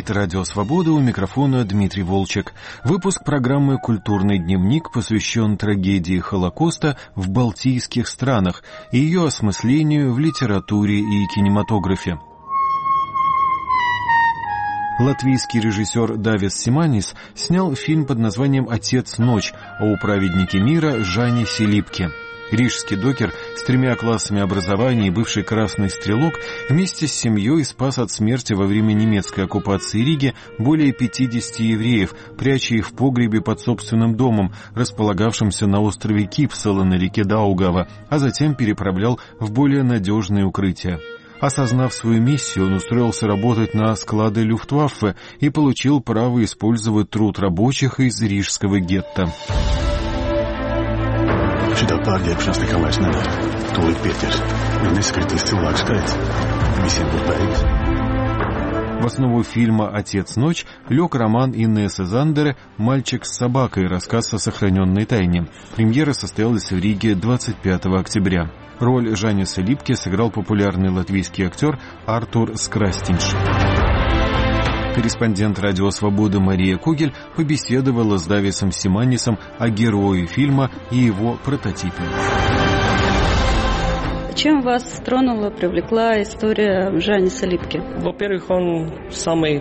говорит Радио Свобода, у микрофона Дмитрий Волчек. Выпуск программы «Культурный дневник» посвящен трагедии Холокоста в балтийских странах и ее осмыслению в литературе и кинематографе. Латвийский режиссер Давис Симанис снял фильм под названием «Отец ночь» о праведнике мира Жане Селипке. Рижский докер с 3 классами образования и бывший красный стрелок вместе с семьей спас от смерти во время немецкой оккупации Риги более 50 евреев, пряча их в погребе под собственным домом, располагавшимся на острове Кипсала на реке Даугава, а затем переправлял в более надежные укрытия. Осознав свою миссию, он устроился работать на склады Люфтваффе и получил право использовать труд рабочих из рижского гетто. Šitā pārģērbšanās nekā vairs nedara. Tūlīt pieķers. Ja neskritīs cilvēku skaits, visiem būs beigas. В основу фильма «Отец ночь» лег роман Инессы Зандере «Мальчик с собакой. Рассказ о сохраненной тайне». Премьера состоялась в Риге 25 октября. Роль Жани Селипке сыграл популярный латвийский актер Артур Скрастинш. Корреспондент «Радио Свобода» Мария Когель побеседовала с Дависом Симанисом о герое фильма и его прототипе. Чем вас тронула, привлекла история Жани Селипке? Во-первых, он самый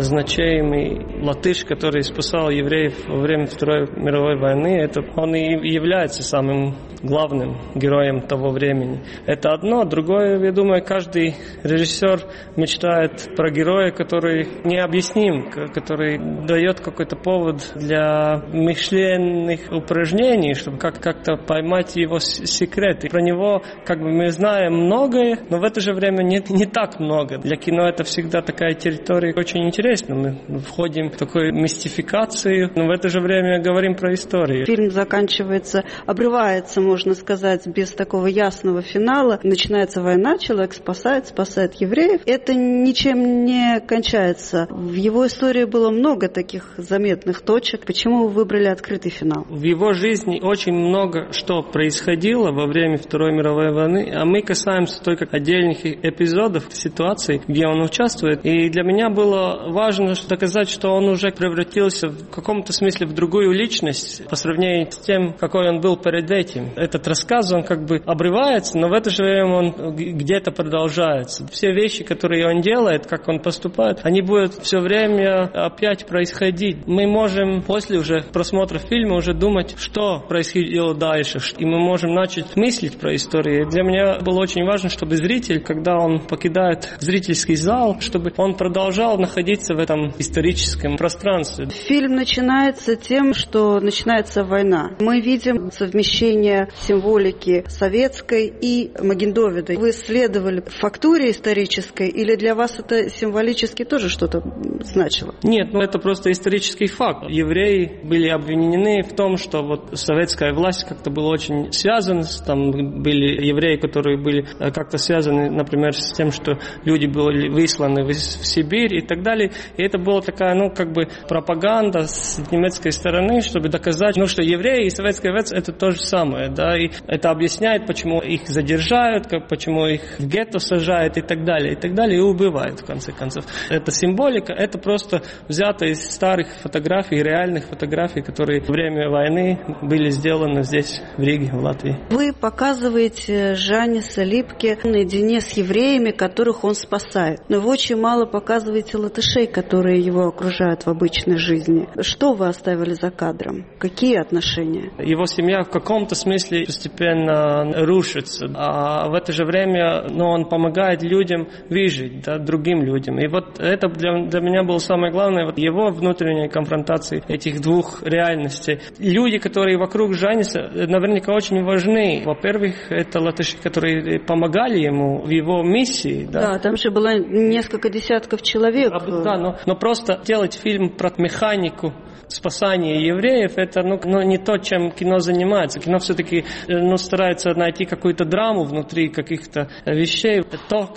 значимый латыш, который спасал евреев во время Второй мировой войны. Он и является самым главным героем того времени. Это одно. Другое, я думаю, каждый режиссер мечтает про героя, который необъясним, который дает какой-то повод для мышленных упражнений, чтобы как-то поймать его секрет. И про него мы знаем многое, но в это же время не так много. Для кино это всегда такая территория очень интересная. Мы входим в такую мистификацию, но в это же время говорим про историю. Фильм заканчивается, обрывается, можно сказать, без такого ясного финала. Начинается война, человек спасает евреев. Это ничем не кончается. В его истории было много таких заметных точек. Почему вы выбрали открытый финал? В его жизни очень много что происходило во время Второй мировой войны, а мы касаемся только отдельных эпизодов, ситуаций, где он участвует. И для меня было важно доказать, что он уже превратился в каком-то смысле в другую личность по сравнению с тем, какой он был перед этим. Этот рассказ, он обрывается, но в это же время он где-то продолжается. Все вещи, которые он делает, как он поступает, они будут все время опять происходить. Мы можем после уже просмотра фильма уже думать, что происходило дальше, и мы можем начать мыслить про историю. Для меня было очень важно, чтобы зритель, когда он покидает зрительский зал, чтобы он продолжал находиться в этом историческом пространстве. Фильм начинается тем, что начинается война. Мы видим совмещение символики советской и Маген-Довида. Вы исследовали фактуре исторической или для вас это символически тоже что-то значило? Нет, это просто исторический факт. Евреи были обвинены в том, что советская власть как-то была очень связана, там были евреи, которые были как-то связаны, например, с тем, что люди были высланы в Сибирь и так далее. И это была такая, пропаганда с немецкой стороны, чтобы доказать, что евреи и советская власть это то же самое, да, и это объясняет, почему их задержают, почему их в гетто сажают и так далее, и убивают, в конце концов. Эта символика, это просто взято из старых фотографий, реальных фотографий, которые во время войны были сделаны здесь, в Риге, в Латвии. Вы показываете Жани Селипке наедине с евреями, которых он спасает. Но вы очень мало показываете латышей, которые его окружают в обычной жизни. Что вы оставили за кадром? Какие отношения? Его семья в каком-то смысле постепенно рушится, а в это же время он помогает людям выжить, да, другим людям. И это для меня было самое главное, его внутренняя конфронтация этих двух реальностей. Люди, которые вокруг Жаниса, наверняка очень важны. Во-первых, это латыши, которые помогали ему в его миссии. Да, там же было несколько десятков человек. Да, но просто делать фильм про механику спасания евреев, это не то, чем кино занимается. Кино все-таки старается найти какую-то драму внутри каких-то вещей. То, как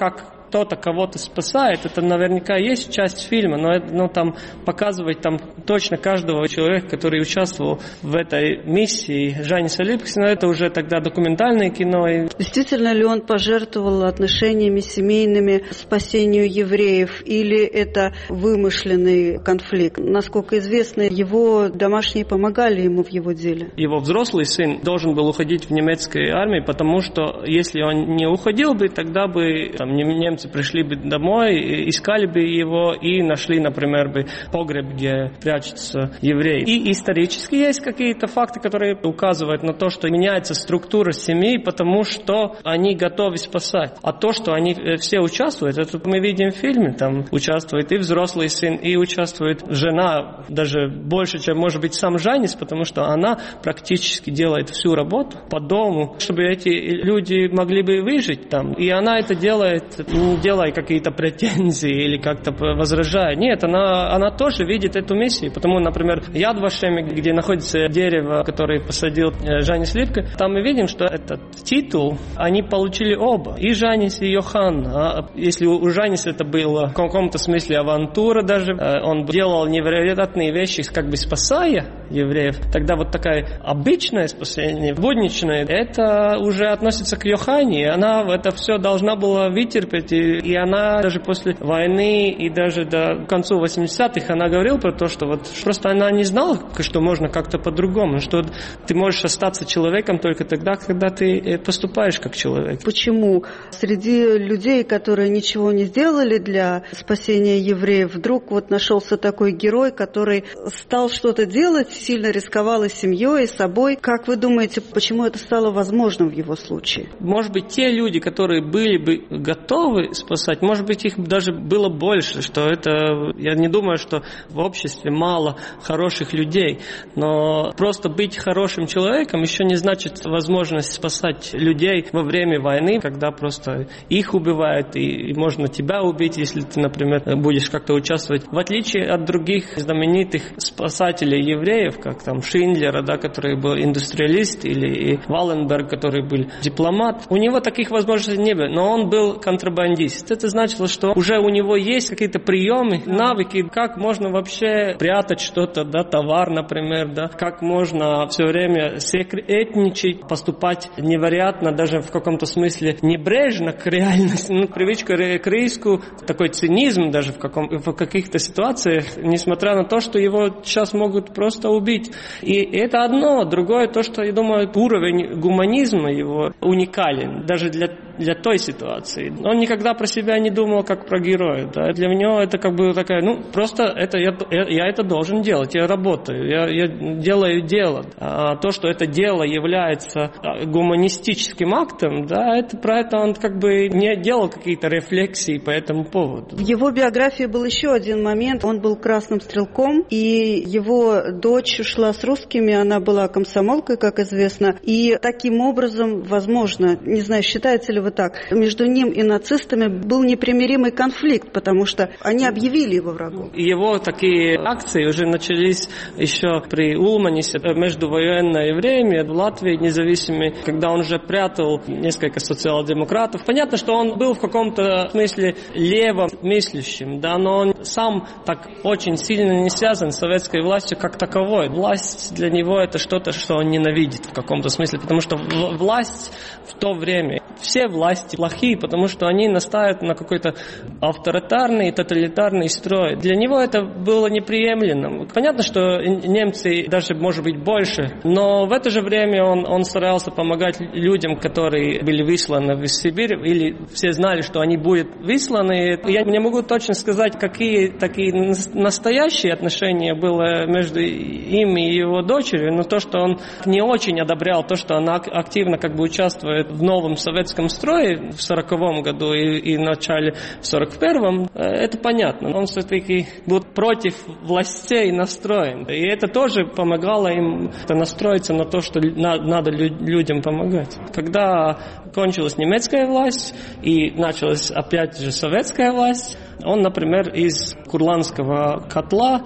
кто-то кого-то спасает, это наверняка есть часть фильма, но там показывать там точно каждого человека, который участвовал в этой миссии Жанниса Липкиса, это уже тогда документальное кино. Действительно ли он пожертвовал отношениями семейными спасению евреев, или это вымышленный конфликт? Насколько известно, его домашние помогали ему в его деле. Его взрослый сын должен был уходить в немецкой армии, потому что если он не уходил бы, тогда бы там, немцы пришли бы домой, искали бы его и нашли, например, бы погреб, где прячутся евреи. И исторически есть какие-то факты, которые указывают на то, что меняется структура семьи, потому что они готовы спасать. А то, что они все участвуют, это мы видим в фильме, там участвует и взрослый сын, и участвует жена, даже больше, чем может быть сам Жаннис, потому что она практически делает всю работу по дому, чтобы эти люди могли бы выжить там. И она это делает, не делая какие-то претензии или как-то возражая. Нет, она тоже видит эту миссию. Потому, например, Яд Вашем, где находится дерево, которое посадил Жаннис Липке, там мы видим, что этот титул они получили оба. И Жаннис, и Йохан. А если у Жанниса это было в каком-то смысле авантура даже, он делал невероятные вещи, как бы спасая евреев, тогда вот такая обычное спасение, будничное, это уже относится к Йохане, и она это все должна была вытерпеть, и она даже после войны и даже до конца 80-х она говорила про то, что вот просто она не знала, что можно как-то по-другому, что ты можешь остаться человеком только тогда, когда ты поступаешь как человек. Почему среди людей, которые ничего не сделали для спасения евреев, вдруг вот нашелся такой герой, который стал что-то делать, сильно рисковал и семьей, и собой? Как вы думаете, почему это стало возможным в его случае? Может быть, те люди, которые были бы готовы спасать, может быть, их даже было больше, что это... Я не думаю, что в обществе мало хороших людей, но просто быть хорошим человеком еще не значит возможность спасать людей во время войны, когда просто их убивают, и можно тебя убить, если ты, например, будешь как-то участвовать. В отличие от других знаменитых спасателей евреев, как там Шиндлера, да, который был индустриалист, или Валенберг, который был дипломат, у него таких возможностей не было, но он был контрабандист. Это значило, что уже у него есть какие-то приемы, навыки, как можно вообще прятать что-то, да, товар, например, да, как можно все время секретничать, поступать невероятно, даже в каком-то смысле небрежно к реальности, привычка к риску, такой цинизм даже в каких-то ситуациях, несмотря на то, что его сейчас могут просто убить. И это одно. Другое, то, что, я думаю, уровень гуманизма его уникален, даже для той ситуации. Он никогда про себя не думал, как про героя. Да? Для него это как бы такая, просто это я это должен делать, я работаю, я делаю дело. А то, что это дело является гуманистическим актом, да, про это он как бы не делал какие-то рефлексии по этому поводу. В его биографии был еще один момент. Он был красным стрелком, и его дочь ушла с русскими, она была комсомолкой, как известно, и таким образом, возможно, не знаю, считаете ли вы так, между ним и нацистами был непримиримый конфликт, потому что они объявили его врагом. Его такие акции уже начались еще при Улманисе, междувоенное время в Латвии независимой, когда он уже прятал несколько социал-демократов. Понятно, что он был в каком-то смысле левомыслящим, да, но он сам так очень сильно не связан с советской властью как таковой. Власть для него это что-то, что он ненавидит в каком-то смысле, потому что власть в то время, все власти плохие, потому что они настаивают на какой-то авторитарный, тоталитарный строй. Для него это было неприемлемо. Понятно, что немцы даже, может быть, больше, но в это же время он старался помогать людям, которые были высланы в Сибирь, или все знали, что они будут высланы. Я не могу точно сказать, какие такие настоящие отношения было между им и его дочерью, но то, что он не очень одобрял, то, что она активно как бы участвует в новом советском строе в 40-м году и в начале в 41-м, это понятно. Он все-таки был против властей настроен. И это тоже помогало им настроиться на то, что надо людям помогать. Когда кончилась немецкая власть и началась опять же советская власть, он, например, из Курлянского котла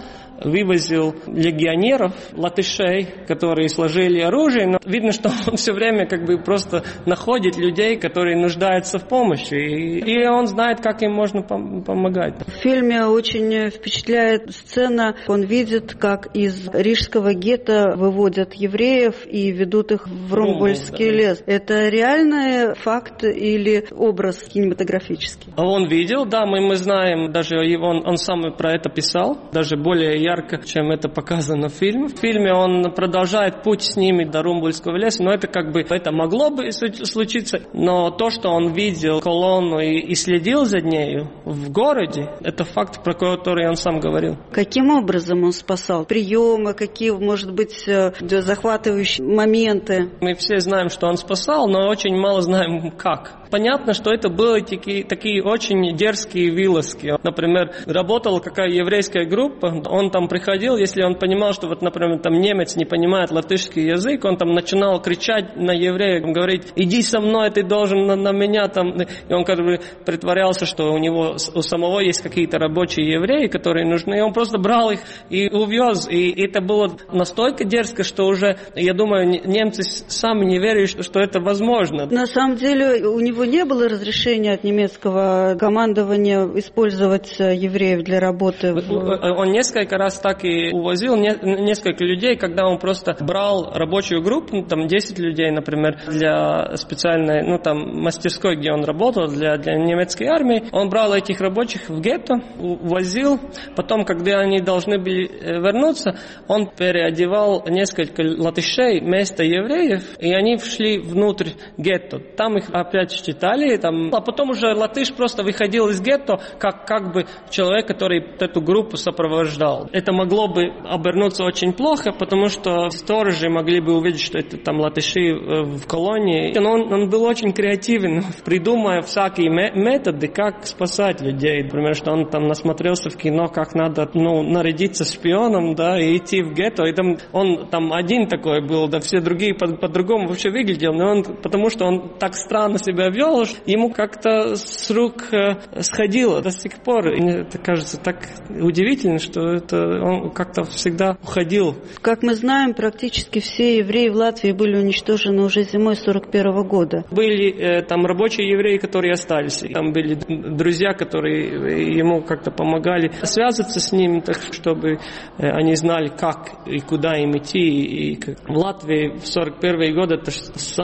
вывозил легионеров, латышей, которые сложили оружие, но видно, что он все время как бы просто находит людей, которые нуждаются в помощи, и он знает, как им можно помогать. В фильме очень впечатляет сцена, он видит, как из рижского гетто выводят евреев и ведут их в Румбольский лес. Это реальный факт или образ кинематографический? Он видел, да, мы знаем, даже он сам про это писал, даже более ярко, чем это показано в фильме. В фильме он продолжает путь с ними до Румбольского леса, но это как бы, это могло бы случиться, но то, что он видел колонну и следил за нею в городе, это факт, про который он сам говорил. Каким образом он спасал? Приемы, какие, может быть, захватывающие моменты? Мы все знаем, что он спасал, но очень мало знаем, как. Понятно, что это были такие очень дерзкие вылазки. Например, работала какая еврейская группа, он там приходил, если он понимал, что, вот, например, там немец не понимает латышский язык, он там начинал кричать на еврея, говорить: иди со мной, ты должен на меня там. И он как бы притворялся, что у самого есть какие-то рабочие евреи, которые нужны, и он просто брал их и увез. И это было настолько дерзко, что уже, я думаю, немцы сами не верили, что это возможно. На самом деле у него не было разрешения от немецкого командования использовать евреев для работы? Он несколько раз так и увозил несколько людей, когда он просто брал рабочую группу, там 10 людей, например, для специальной, мастерской, где он работал, для немецкой армии. Он брал этих рабочих в гетто, увозил. Потом, когда они должны были вернуться, он переодевал несколько латышей вместо евреев, и они шли внутрь гетто. Там их опять считали, а потом уже латыш просто выходил из гетто как бы человек, который эту группу сопровождал. Это могло бы обернуться очень плохо, потому что сторожи могли бы увидеть, что это там латыши в колонии. Но он был очень креативен, придумывая всякие методы, как спасать людей. Например, что он там насмотрелся в кино, как надо нарядиться шпионом, да, и идти в гетто. И там он там один такой был, да, все другие по-другому вообще выглядел. Но потому что он так странно себя вел, ему как-то с рук сходило до сих пор. И мне это кажется так удивительно, что он как-то всегда уходил. Как мы знаем, практически все евреи в Латвии были уничтожены уже зимой 1941 года. Были там рабочие евреи, которые остались. Там были друзья, которые ему как-то помогали связаться с ними, так, чтобы они знали, как и куда им идти. И в Латвии в 1941 год это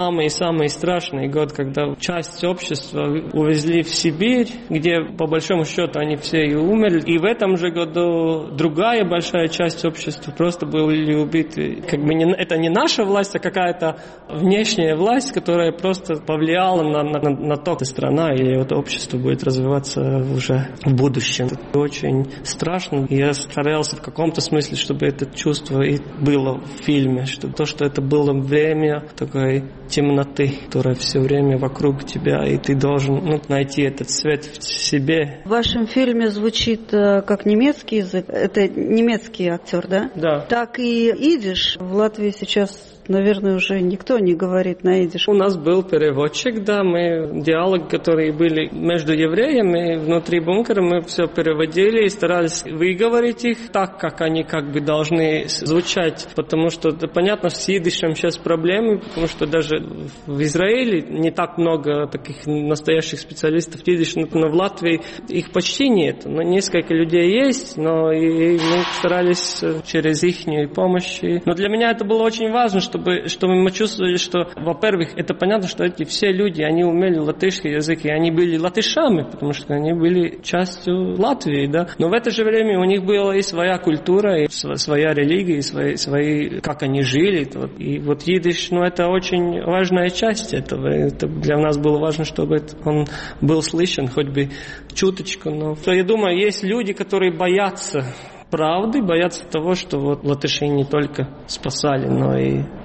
самый страшный год, когда часть общества увезли в Сибирь, где по большому счету они все и умерли. И в этом же году другая большая часть общества просто были убиты. Как бы это не наша власть, а какая-то внешняя власть, которая просто повлияла на то, как страна или вот общество будет развиваться уже в будущем. Это очень страшно. Я старался в каком-то смысле, чтобы это чувство и было в фильме, что это было время такой темноты, которая все время вокруг тебя, и ты должен найти этот свет в себе. В вашем фильме звучит как немецкий язык. Это немецкий актер, да? Да. Так и идиш. В Латвии сейчас, наверное, уже никто не говорит на идиш. У нас был переводчик, да, мы диалог, которые были между евреями внутри бункера, мы все переводили и старались выговорить их так, как они как бы должны звучать, потому что понятно, с идишем сейчас проблемы, потому что даже в Израиле не так много таких настоящих специалистов идиш, но в Латвии их почти нет. Но несколько людей есть, но и мы старались через их помощь. Но для меня это было очень важно, чтобы мы чувствовали, что, во-первых, это понятно, что эти все люди, они умели латышский язык, и они были латышами, потому что они были частью Латвии, да. Но в это же время у них была и своя культура, и своя религия, и свои как они жили. И вот идиш, это очень важная часть этого. Это для нас было важно, чтобы он был слышен, хоть бы чуточку. Но я думаю, есть люди, которые боятся правды, боятся того, что вот латыши не только спасали, но и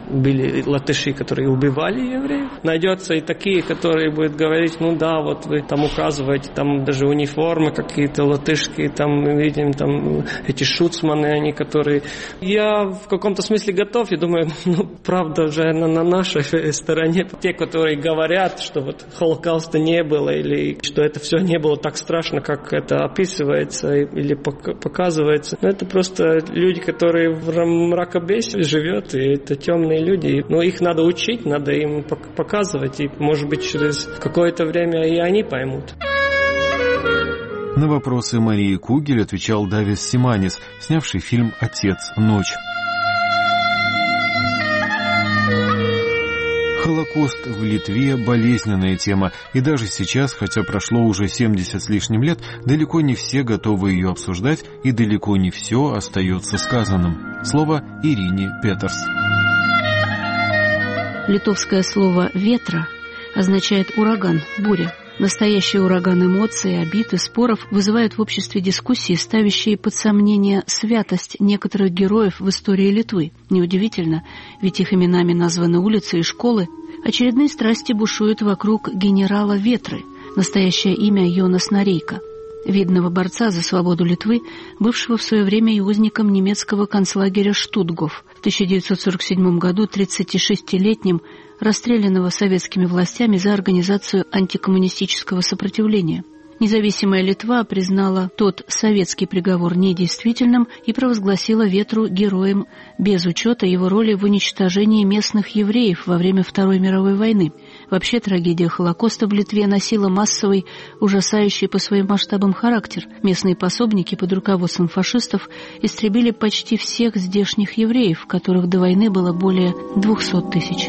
были латыши, которые убивали евреев. Найдется и такие, которые будут говорить, ну да, вот вы там указываете, там даже униформы какие-то латышские, там мы видим там эти шуцманы, они которые... Я в каком-то смысле готов, я думаю, ну правда же на нашей стороне. Те, которые говорят, что вот Холокауста не было, или что это все не было так страшно, как это описывается или показывается. Но это просто люди, которые в мракобесии живут, и это темные люди. Но их надо учить, надо им показывать, и, может быть, через какое-то время и они поймут. На вопросы Марии Кугель отвечал Давис Симанис, снявший фильм «Отец. Ночь». Холокост в Литве – болезненная тема, и даже сейчас, хотя прошло уже 70 с лишним лет, далеко не все готовы ее обсуждать, и далеко не все остается сказанным. Слово Ирине Петерс. Литовское слово «ветра» означает ураган, буря. Настоящий ураган эмоций, обид и споров вызывает в обществе дискуссии, ставящие под сомнение святость некоторых героев в истории Литвы. Неудивительно, ведь их именами названы улицы и школы. Очередные страсти бушуют вокруг генерала Ветры, настоящее имя Йонас Норейка, видного борца за свободу Литвы, бывшего в свое время и узником немецкого концлагеря Штутгоф. В 1947 году 36-летним расстрелянного советскими властями за организацию антикоммунистического сопротивления. Независимая Литва признала тот советский приговор недействительным и провозгласила Ветру героем без учета его роли в уничтожении местных евреев во время Второй мировой войны. Вообще трагедия Холокоста в Литве носила массовый, ужасающий по своим масштабам характер. Местные пособники под руководством фашистов истребили почти всех здешних евреев, которых до войны было более 200 тысяч.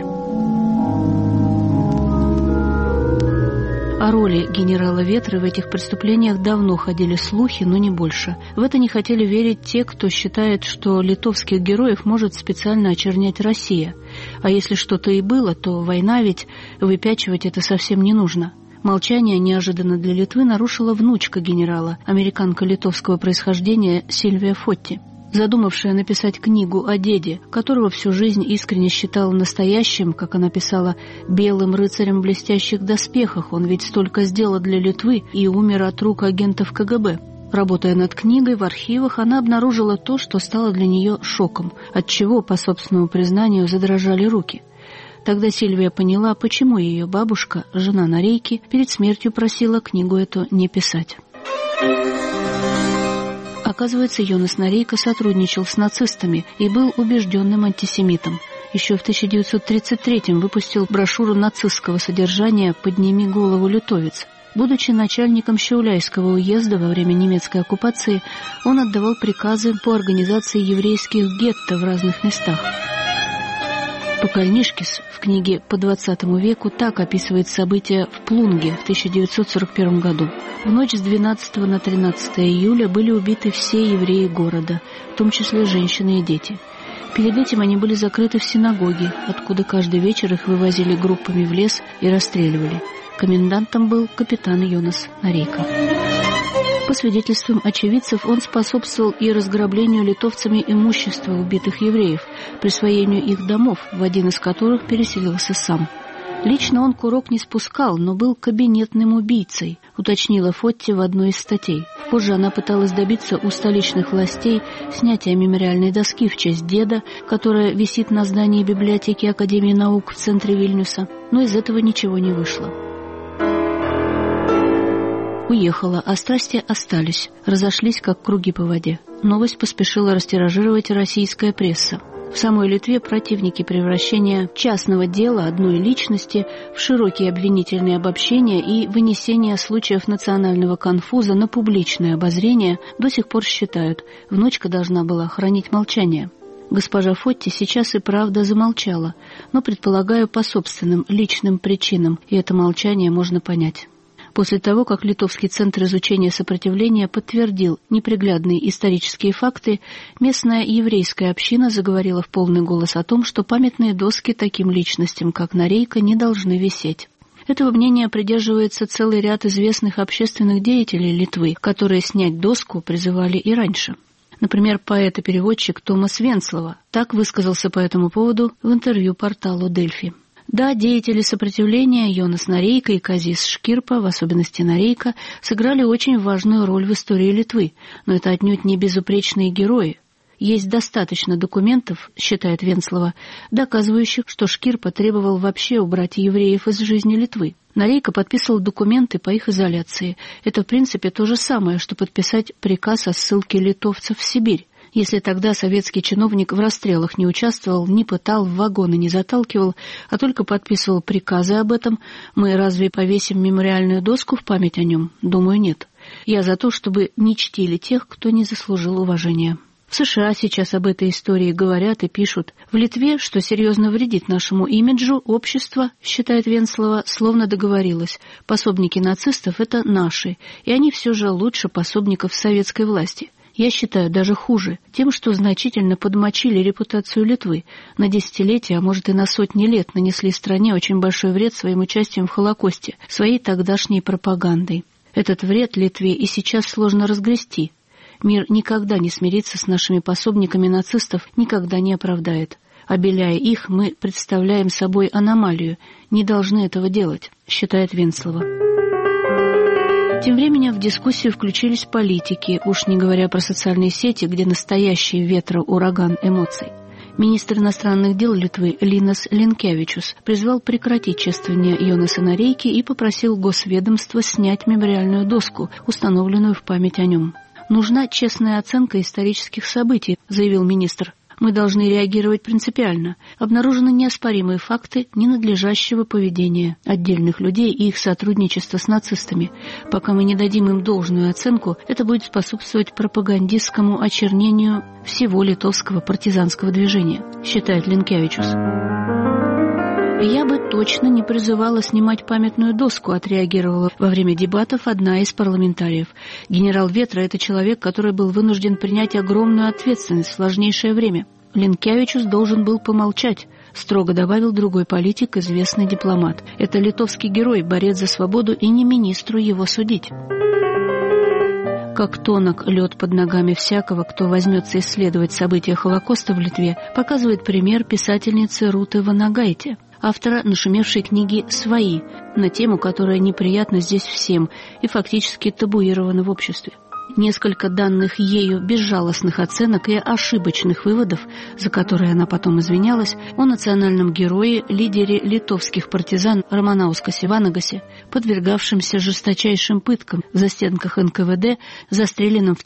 О роли генерала Ветры в этих преступлениях давно ходили слухи, но не больше. В это не хотели верить те, кто считает, что литовских героев может специально очернять Россия. А если что-то и было, то война, ведь выпячивать это совсем не нужно. Молчание неожиданно для Литвы нарушила внучка генерала, американка литовского происхождения Сильвия Фотти, задумавшая написать книгу о деде, которого всю жизнь искренне считала настоящим, как она писала, белым рыцарем в блестящих доспехах. Он ведь столько сделал для Литвы и умер от рук агентов КГБ. Работая над книгой в архивах, она обнаружила то, что стало для нее шоком, отчего, по собственному признанию, задрожали руки. Тогда Сильвия поняла, почему ее бабушка, жена Норейки, перед смертью просила книгу эту не писать. Оказывается, Йонас Норейка сотрудничал с нацистами и был убежденным антисемитом. Еще в 1933-м выпустил брошюру нацистского содержания «Подними голову, литовец». Будучи начальником Šiauliaiского уезда во время немецкой оккупации, он отдавал приказы по организации еврейских гетто в разных местах. Покальнишкис в книге «По 20 веку» так описывает события в Плунге в 1941 году. В ночь с 12 на 13 июля были убиты все евреи города, в том числе женщины и дети. Перед этим они были закрыты в синагоге, откуда каждый вечер их вывозили группами в лес и расстреливали. Комендантом был капитан Йонас Норейка. По свидетельствам очевидцев, он способствовал и разграблению литовцами имущества убитых евреев, присвоению их домов, в один из которых переселился сам. Лично он курок не спускал, но был кабинетным убийцей, уточнила Фотти в одной из статей. Позже она пыталась добиться у столичных властей снятия мемориальной доски в честь деда, которая висит на здании библиотеки Академии наук в центре Вильнюса, но из этого ничего не вышло. Уехала, а страсти остались, разошлись, как круги по воде. Новость поспешила растиражировать российская пресса. В самой Литве противники превращения частного дела одной личности в широкие обвинительные обобщения и вынесения случаев национального конфуза на публичное обозрение до сих пор считают, внучка должна была хранить молчание. Госпожа Фотти сейчас и правда замолчала, но, предполагаю, по собственным личным причинам, и это молчание можно понять. После того, как Литовский центр изучения сопротивления подтвердил неприглядные исторические факты, местная еврейская община заговорила в полный голос о том, что памятные доски таким личностям, как Норейка, не должны висеть. Этого мнения придерживается целый ряд известных общественных деятелей Литвы, которые снять доску призывали и раньше. Например, поэт и переводчик Томас Венцлова так высказался по этому поводу в интервью порталу «Дельфи». Да, деятели сопротивления Йонас Норейка и Казис Шкирпа, в особенности Норейка, сыграли очень важную роль в истории Литвы, но это отнюдь не безупречные герои. Есть достаточно документов, считает Венцлова, доказывающих, что Шкирпа требовал вообще убрать евреев из жизни Литвы. Норейка подписывал документы по их изоляции. Это, в принципе, то же самое, что подписать приказ о ссылке литовцев в Сибирь. Если тогда советский чиновник в расстрелах не участвовал, не пытал, в вагоны не заталкивал, а только подписывал приказы об этом, мы разве повесим мемориальную доску в память о нем? Думаю, нет. Я за то, чтобы не чтили тех, кто не заслужил уважения. В США сейчас об этой истории говорят и пишут. В Литве, что серьезно вредит нашему имиджу, общество, считает Венцлова, словно договорилось. Пособники нацистов – это наши, и они все же лучше пособников советской власти. Я считаю, даже хуже, тем, что значительно подмочили репутацию Литвы. На десятилетия, а может и на сотни лет нанесли стране очень большой вред своим участием в Холокосте, своей тогдашней пропагандой. Этот вред Литве и сейчас сложно разгрести. Мир никогда не смирится с нашими пособниками нацистов, никогда не оправдает. Обеляя их, мы представляем собой аномалию. Не должны этого делать, считает Венцлова. Тем временем в дискуссию включились политики, уж не говоря про социальные сети, где настоящий ветроураган эмоций. Министр иностранных дел Литвы Линас Линкевичус призвал прекратить чествование Йонаса Норейки и попросил Госведомство снять мемориальную доску, установленную в память о нем. «Нужна честная оценка исторических событий», — заявил министр. «Мы должны реагировать принципиально. Обнаружены неоспоримые факты ненадлежащего поведения отдельных людей и их сотрудничества с нацистами. Пока мы не дадим им должную оценку, это будет способствовать пропагандистскому очернению всего литовского партизанского движения», считает Линкевичус. «Я бы точно не призывала снимать памятную доску», — отреагировала во время дебатов одна из парламентариев. «Генерал Ветра — это человек, который был вынужден принять огромную ответственность в сложнейшее время. Линкевичус должен был помолчать», — строго добавил другой политик, известный дипломат. «Это литовский герой, борец за свободу, и не министру его судить». Как тонок лед под ногами всякого, кто возьмется исследовать события Холокоста в Литве, показывает пример писательницы Руты Ванагайте, автора нашумевшей книги «Свои», на тему, которая неприятна здесь всем и фактически табуирована в обществе. Несколько данных ею безжалостных оценок и ошибочных выводов, за которые она потом извинялась, о национальном герое, лидере литовских партизан Романаускасе Ванагасе, подвергавшемся жесточайшим пыткам в застенках НКВД, застреленном в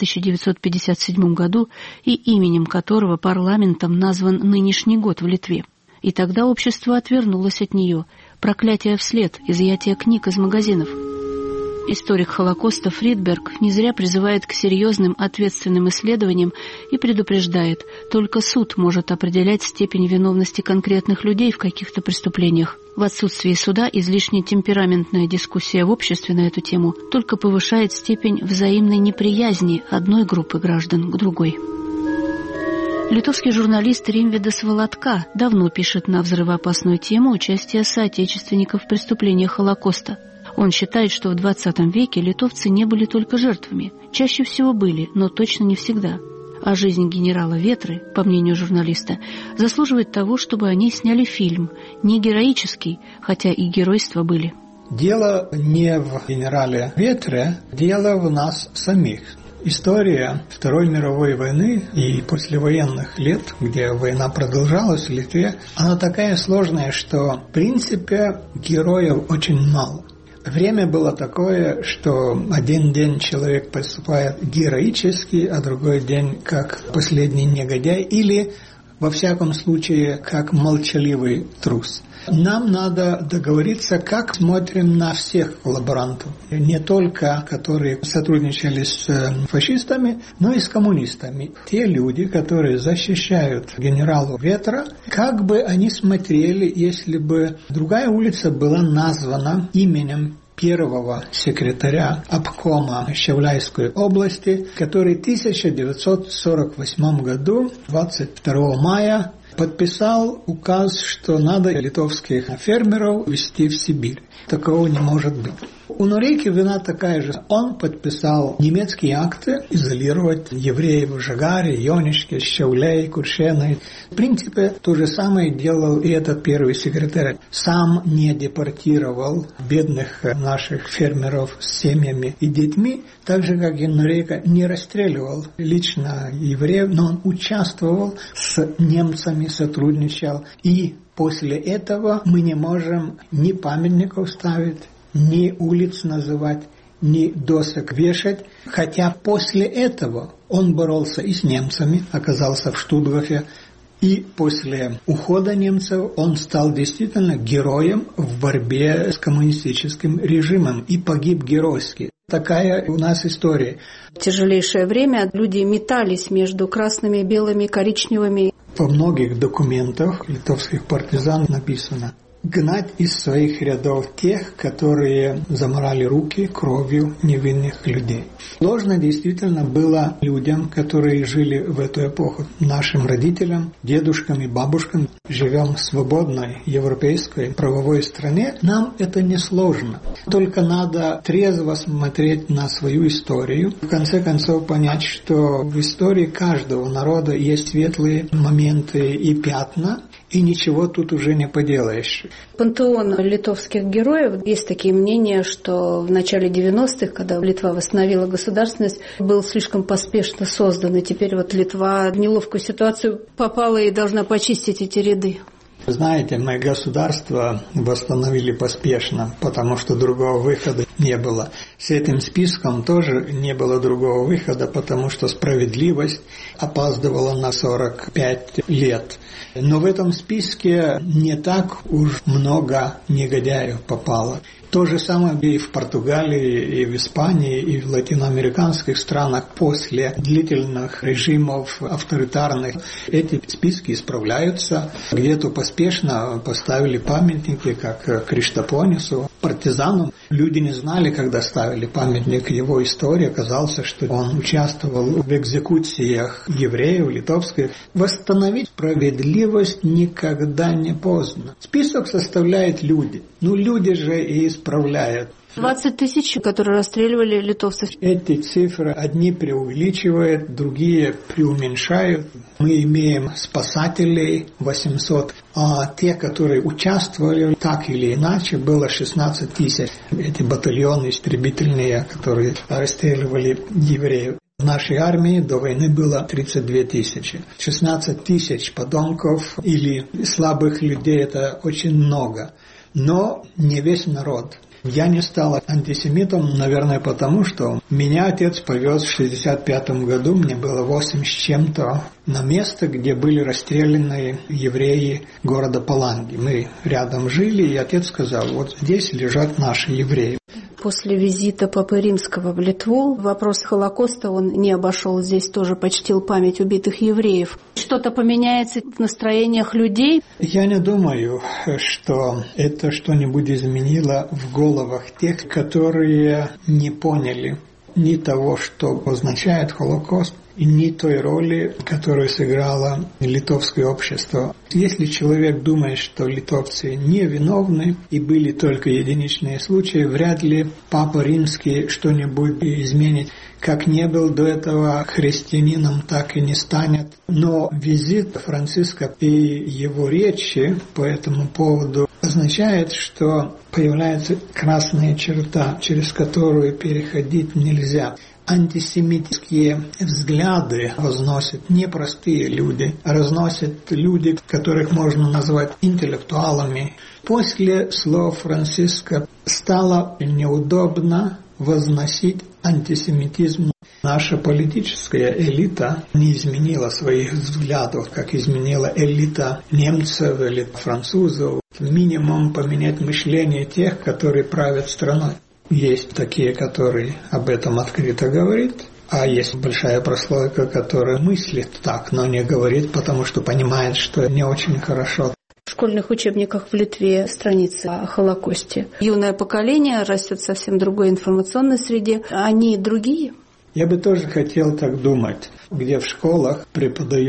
1957 году и именем которого парламентом назван нынешний год в Литве. И тогда общество отвернулось от нее. Проклятие вслед, изъятие книг из магазинов. Историк Холокоста Фридберг не зря призывает к серьезным ответственным исследованиям и предупреждает, только суд может определять степень виновности конкретных людей в каких-то преступлениях. В отсутствии суда излишне темпераментная дискуссия в обществе на эту тему только повышает степень взаимной неприязни одной группы граждан к другой. Литовский журналист Римвидас Володка давно пишет на взрывоопасную тему участия соотечественников в преступлениях Холокоста. Он считает, что в 20 веке литовцы не были только жертвами. Чаще всего были, но точно не всегда. А жизнь генерала Ветры, по мнению журналиста, заслуживает того, чтобы о ней сняли фильм. Не героический, хотя и геройства были. Дело не в генерале Ветре, дело в нас самих. История Второй мировой войны и послевоенных лет, где война продолжалась в Литве, она такая сложная, что в принципе героев очень мало. Время было такое, что один день человек поступает героически, а другой день как последний негодяй или, во всяком случае, как молчаливый трус. Нам надо договориться, как смотрим на всех коллаборантов. Не только, которые сотрудничали с фашистами, но и с коммунистами. Те люди, которые защищают генерала Ветра, как бы они смотрели, если бы другая улица была названа именем первого секретаря обкома Šiauliųjų области, который в 1948 году, 22 мая, подписал указ, что надо литовских фермеров везти в Сибирь. Такого не может быть. У Норейки вина такая же. Он подписал немецкие акты изолировать евреев в Жагаре, Йонишке, Щауле, Куршене. В принципе, то же самое делал и этот первый секретарь. Сам не депортировал бедных наших фермеров с семьями и детьми, так же, как и Норейка не расстреливал лично евреев, но он участвовал с немцами, сотрудничал. И после этого мы не можем ни памятников ставить, ни улиц называть, ни досок вешать. Хотя после этого он боролся и с немцами, оказался в Штутгофе. И после ухода немцев он стал действительно героем в борьбе с коммунистическим режимом и погиб геройски. Такая у нас история. В тяжелейшее время люди метались между красными, белыми, коричневыми. Во многих документах литовских партизан написано: гнать из своих рядов тех, которые заморали руки кровью невинных людей. Сложно действительно было людям, которые жили в эту эпоху, нашим родителям, дедушкам и бабушкам. Живем в свободной европейской правовой стране, нам это не сложно. Только надо трезво смотреть на свою историю. В конце концов понять, что в истории каждого народа есть светлые моменты и пятна, и ничего тут уже не поделаешь. Пантеон литовских героев. Есть такие мнения, что в начале 90-х, когда Литва восстановила государственность, был слишком поспешно создан. И теперь вот Литва в неловкую ситуацию попала и должна почистить эти ряды. Знаете, мы государство восстановили поспешно, потому что другого выхода не было. С этим списком тоже не было другого выхода, потому что справедливость опаздывала на 45 лет. Но в этом списке не так уж много негодяев попало. То же самое и в Португалии, и в Испании, и в латиноамериканских странах после длительных режимов авторитарных. Эти списки исправляются. Где-то поспешно поставили памятники, как Криштопонису, партизану. Люди не знали, когда ставили памятник его истории. Оказалось, что он участвовал в экзекуциях евреев, литовских. Восстановить справедливость никогда не поздно. Список составляют люди. Люди же и исправляют. 20 тысяч, которые расстреливали литовцев. Эти цифры одни преувеличивают, другие преуменьшают. Мы имеем спасателей 800, а те, которые участвовали так или иначе, было 16 тысяч. Эти батальоны истребительные, которые расстреливали евреев. В нашей армии до войны было 32 тысячи. 16 тысяч подонков или слабых людей – это очень много. Но не весь народ. Я не стал антисемитом, наверное, потому что меня отец повез в 1965 году, мне было 8 с чем-то, на место, где были расстреляны евреи города Паланги. Мы рядом жили, и отец сказал: вот здесь лежат наши евреи. После визита Папы Римского в Литву вопрос Холокоста он не обошел. Здесь тоже почтил память убитых евреев. Что-то поменяется в настроениях людей? Я не думаю, что это что-нибудь изменило в головах тех, которые не поняли ни того, что означает Холокост, и ни той роли, которую сыграло литовское общество. Если человек думает, что литовцы не виновны и были только единичные случаи, вряд ли Папа Римский что-нибудь изменит. Как не был до этого христианином, так и не станет. Но визит Франциска и его речи по этому поводу означает, что появляется красная черта, через которую переходить нельзя. Антисемитские взгляды разносят не простые люди, а разносят люди, которых можно назвать интеллектуалами. После слов Франциска стало неудобно возносить антисемитизм. Наша политическая элита не изменила своих взглядов, как изменила элита немцев или французов. Минимум поменять мышление тех, которые правят страной. Есть такие, которые об этом открыто говорят, а есть большая прослойка, которая мыслит так, но не говорит, потому что понимает, что не очень хорошо. В школьных учебниках в Литве страницы о Холокосте. Юное поколение растет в совсем другой информационной среде. Они другие? Я бы тоже хотел так думать, где в школах преподают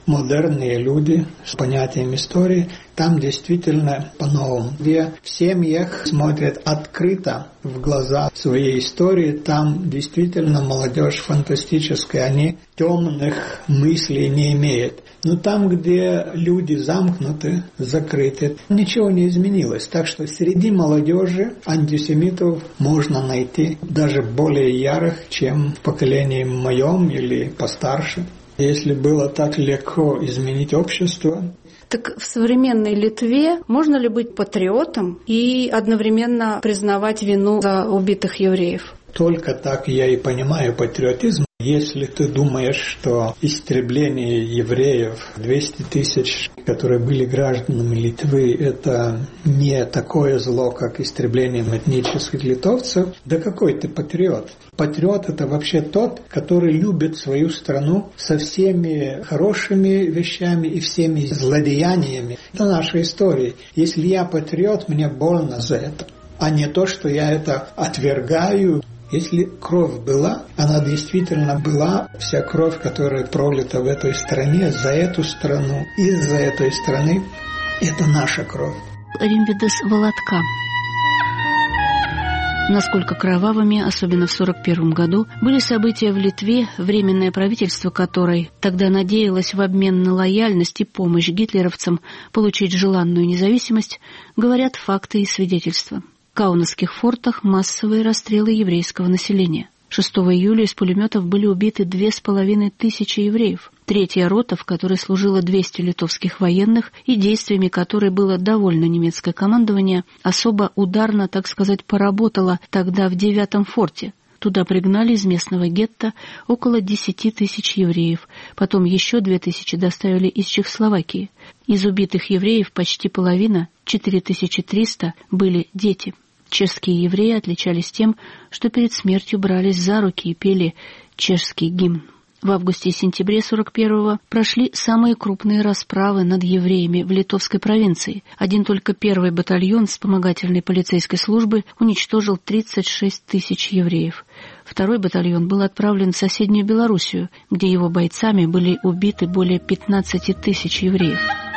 модерные люди с понятием истории, там действительно по-новому. Где в семьях смотрят открыто в глаза своей истории, там действительно молодежь фантастическая, они темных мыслей не имеют. Но там, где люди замкнуты, закрыты, ничего не изменилось. Так что среди молодежи антисемитов можно найти даже более ярых, чем в поколении моем или постарше. Если было так легко изменить общество. Так в современной Литве можно ли быть патриотом и одновременно признавать вину за убитых евреев? Только так я и понимаю патриотизм. Если ты думаешь, что истребление евреев, 200 тысяч, которые были гражданами Литвы, это не такое зло, как истребление этнических литовцев, да какой ты патриот? Патриот – это вообще тот, который любит свою страну со всеми хорошими вещами и всеми злодеяниями. Это наша история. Если я патриот, мне больно за это, а не то, что я это отвергаю. Если кровь была, она действительно была, вся кровь, которая пролита в этой стране, за эту страну, из-за этой страны, это наша кровь. Римвидес Володка. Насколько кровавыми, особенно в 1941 году, были события в Литве, временное правительство которой тогда надеялось в обмен на лояльность и помощь гитлеровцам получить желанную независимость, говорят факты и свидетельства. В каунасских фортах массовые расстрелы еврейского населения. 6 июля из пулеметов были убиты 2500 евреев. Третья рота, в которой служило 200 литовских военных и действиями которой было довольно немецкое командование, особо ударно, так сказать, поработала тогда в 9-м форте. Туда пригнали из местного гетто около 10 тысяч евреев. Потом еще 2000 доставили из Чехословакии. Из убитых евреев почти половина, 4300, были дети. Чешские евреи отличались тем, что перед смертью брались за руки и пели чешский гимн. В августе и сентябре 1941-го прошли самые крупные расправы над евреями в литовской провинции. Один только первый батальон вспомогательной полицейской службы уничтожил 36 тысяч евреев. Второй батальон был отправлен в соседнюю Белоруссию, где его бойцами были убиты более 15 тысяч евреев.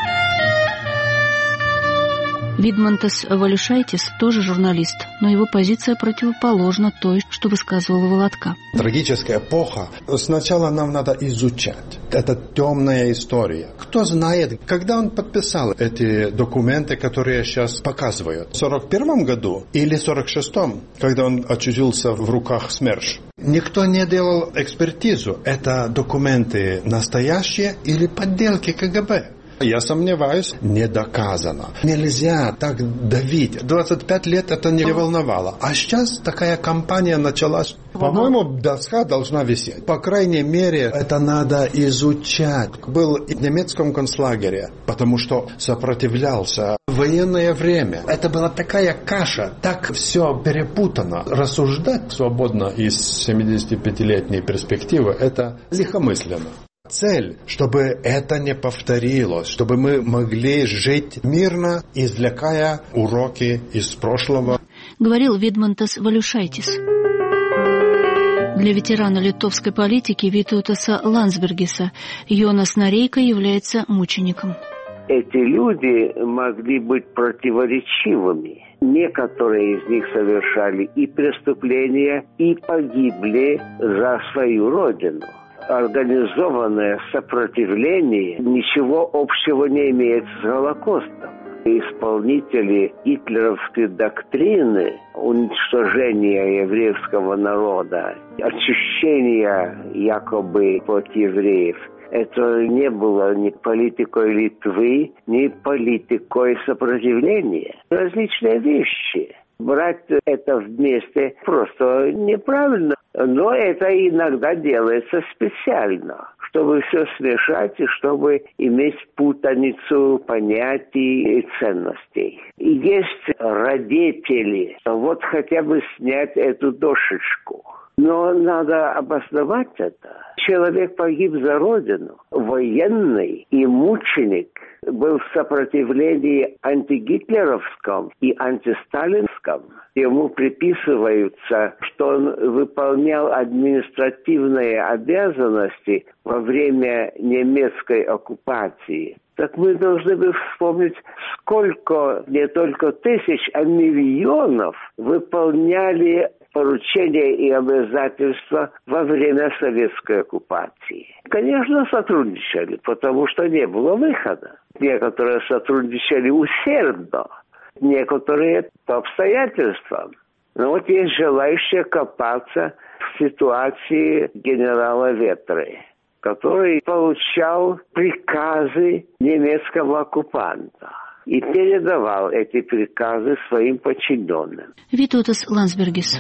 Видмантес Валюшайтис тоже журналист, но его позиция противоположна той, что высказывала Володка. Трагическая эпоха. Сначала нам надо изучать. Это темная история. Кто знает, когда он подписал эти документы, которые сейчас показывают? В 1941 году или в 1946, когда он очутился в руках СМЕРШ? Никто не делал экспертизу. Это документы настоящие или подделки КГБ? Я сомневаюсь, не доказано. Нельзя так давить. 25 лет это не волновало. А сейчас такая кампания началась. По-моему, доска должна висеть. По крайней мере, это надо изучать. Был в немецком концлагере, потому что сопротивлялся. В военное время это была такая каша, так все перепутано. Рассуждать свободно из 75-летней перспективы – это легкомысленно. Цель, чтобы это не повторилось, чтобы мы могли жить мирно, извлекая уроки из прошлого. Говорил Видмантес Валюшайтис. Для ветерана литовской политики Витаутаса Ландсбергиса Йонас Нарейка является мучеником. Эти люди могли быть противоречивыми. Некоторые из них совершали и преступления, и погибли за свою родину. Организованное сопротивление ничего общего не имеет с Голокостом. Исполнители гитлеровской доктрины уничтожения еврейского народа, очищения якобы от евреев, это не было ни политикой Литвы, ни политикой сопротивления. Различные вещи. Брать это вместе просто неправильно. Но это иногда делается специально, чтобы все смешать и чтобы иметь путаницу понятий и ценностей. И есть родители. Вот хотя бы снять эту дошечку. Но надо обосновать это. Человек погиб за родину. Военный и мученик был в сопротивлении антигитлеровском и антисталинском. Ему приписывается, что он выполнял административные обязанности во время немецкой оккупации. Так мы должны бы вспомнить, сколько не только тысяч, а миллионов выполняли поручения и обязательства во время советской оккупации. Конечно, сотрудничали, потому что не было выхода. Некоторые сотрудничали усердно, некоторые по обстоятельствам. Но вот есть желающие копаться в ситуации генерала Ветры, который получал приказы немецкого оккупанта и передавал эти приказы своим подчиненным. Витутас Ландсбергис.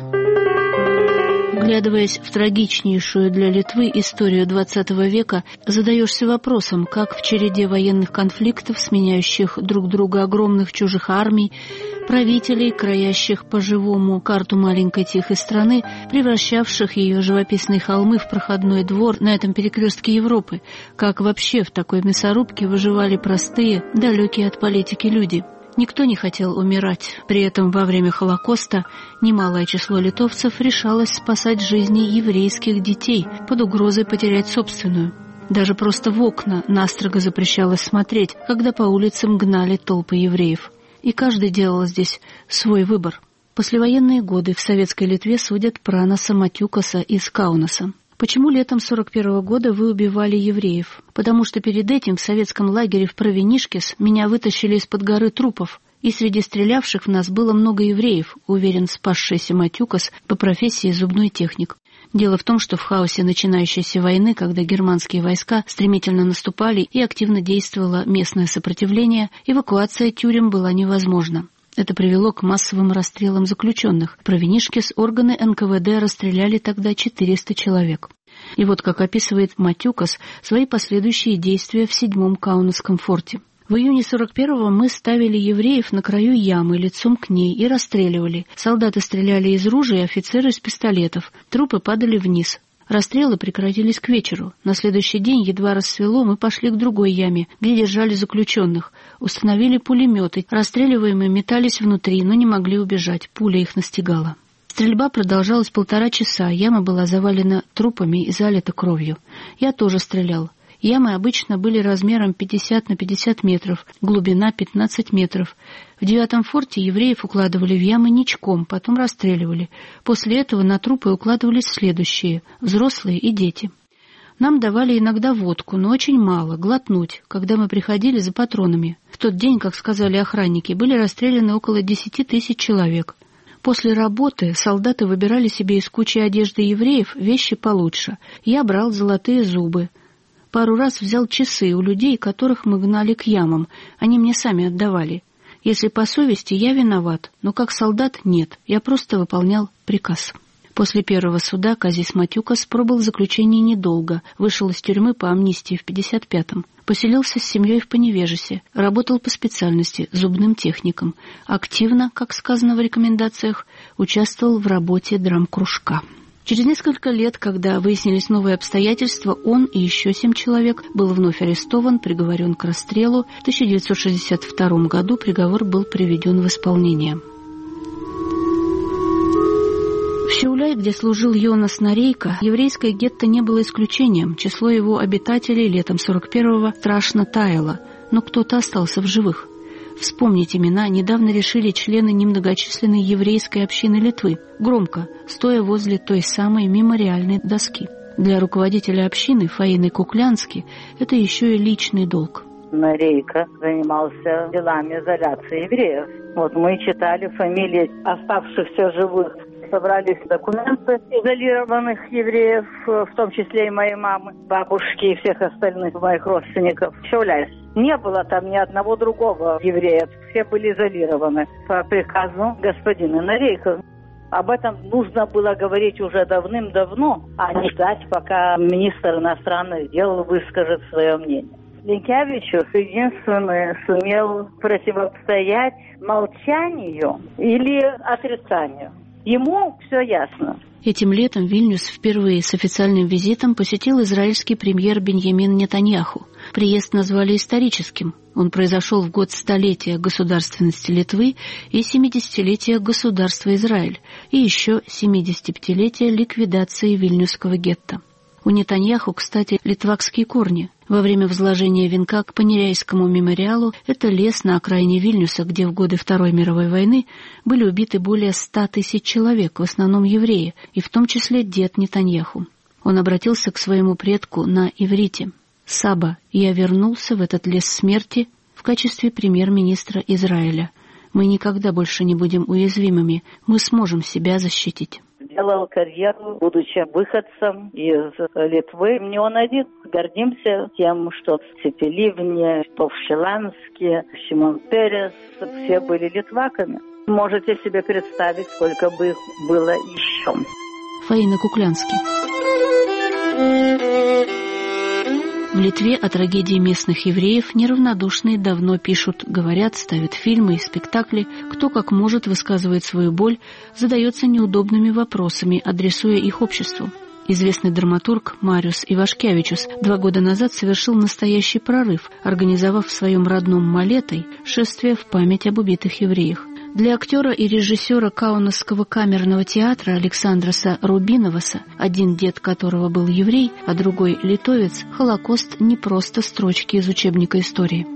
Вглядываясь в трагичнейшую для Литвы историю XX века, задаешься вопросом, как в череде военных конфликтов, сменяющих друг друга огромных чужих армий, правителей, краящих по-живому карту маленькой тихой страны, превращавших ее живописные холмы в проходной двор на этом перекрестке Европы, как вообще в такой мясорубке выживали простые, далекие от политики люди. Никто не хотел умирать. При этом во время Холокоста немалое число литовцев решалось спасать жизни еврейских детей под угрозой потерять собственную. Даже просто в окна настрого запрещалось смотреть, когда по улицам гнали толпы евреев. И каждый делал здесь свой выбор. Послевоенные годы в советской Литве судят Пранаса Матюкаса из Каунаса. Почему летом 1941 года вы убивали евреев? Потому что перед этим в советском лагере в Провинишкес меня вытащили из-под горы трупов, и среди стрелявших в нас было много евреев, уверен спасшийся Матюкас, по профессии зубной техник. Дело в том, что в хаосе начинающейся войны, когда германские войска стремительно наступали и активно действовало местное сопротивление, эвакуация тюрем была невозможна. Это привело к массовым расстрелам заключенных. В Провинишкес органы НКВД расстреляли тогда 400 человек. И вот как описывает Матюкас свои последующие действия в 7-м Каунасском форте. В июне 41-го мы ставили евреев на краю ямы лицом к ней и расстреливали. Солдаты стреляли из ружей, офицеры из пистолетов. Трупы падали вниз. Расстрелы прекратились к вечеру. На следующий день, едва рассвело, мы пошли к другой яме, где держали заключенных. Установили пулеметы. Расстреливаемые метались внутри, но не могли убежать. Пуля их настигала. Стрельба продолжалась 1,5 часа. Яма была завалена трупами и залита кровью. Я тоже стрелял. Ямы обычно были размером 50 на 50 метров, глубина 15 метров. В 9-м форте евреев укладывали в ямы ничком, потом расстреливали. После этого на трупы укладывались следующие – взрослые и дети. Нам давали иногда водку, но очень мало, глотнуть, когда мы приходили за патронами. В тот день, как сказали охранники, были расстреляны около 10 тысяч человек. После работы солдаты выбирали себе из кучи одежды евреев вещи получше. Я брал золотые зубы. Пару раз взял часы у людей, которых мы гнали к ямам. Они мне сами отдавали. Если по совести, я виноват, но как солдат нет. Я просто выполнял приказ. После первого суда Казис Матюкас пробыл в заключении недолго. Вышел из тюрьмы по амнистии в 55-м. Поселился с семьей в Поневежесе. Работал по специальности зубным техником. Активно, как сказано в рекомендациях, участвовал в работе драмкружка. Через несколько лет, когда выяснились новые обстоятельства, он и еще 7 человек был вновь арестован, приговорен к расстрелу. В 1962 году приговор был приведен в исполнение. В Šiauliai, где служил Йонас Нарейка, еврейское гетто не было исключением. Число его обитателей летом 41-го страшно таяло, но кто-то остался в живых. Вспомнить имена недавно решили члены немногочисленной еврейской общины Литвы, громко, стоя возле той самой мемориальной доски. Для руководителя общины Фаины Куклянски это еще и личный долг. Нарейка занимался делами изоляции евреев. Вот мы читали фамилии оставшихся живых. Собрались документы изолированных евреев, в том числе и моей мамы, бабушки и всех остальных моих родственников. Šiauliai. Не было там ни одного другого еврея. Все были изолированы по приказу господина Нарейка. Об этом нужно было говорить уже давным-давно, а не ждать, пока министр иностранных дел выскажет свое мнение. Линкевичус единственный сумел противостоять молчанию или отрицанию. Ему все ясно. Этим летом Вильнюс впервые с официальным визитом посетил израильский премьер Биньямин Нетаньяху. Приезд назвали историческим. Он произошел в год столетия государственности Литвы и 70-летия государства Израиль, и еще 75-летия ликвидации Вильнюсского гетто. У Нетаньяху, кстати, литвакские корни. Во время возложения венка к Паниряйскому мемориалу это лес на окраине Вильнюса, где в годы Второй мировой войны были убиты более 100 тысяч человек, в основном евреи, и в том числе дед Нетаньяху. Он обратился к своему предку на иврите: «Саба, я вернулся в этот лес смерти в качестве премьер-министра Израиля. Мы никогда больше не будем уязвимыми, мы сможем себя защитить». Делал карьеру, будучи выходцем из Литвы. Не он один. Гордимся тем, что в Цепеливне, что в Шиланске, Шимон Перес, все были литваками. Можете себе представить, сколько бы их было еще. Фаина Куклянский. В Литве о трагедии местных евреев неравнодушные давно пишут, говорят, ставят фильмы и спектакли, кто как может высказывает свою боль, задается неудобными вопросами, адресуя их обществу. Известный драматург Мариус Ивашкевичус 2 года назад совершил настоящий прорыв, организовав в своем родном Малетой шествие в память об убитых евреях. Для актера и режиссера Каунасского камерного театра Александраса Рубиноваса, один дед которого был еврей, а другой литовец, Холокост не просто строчки из учебника истории.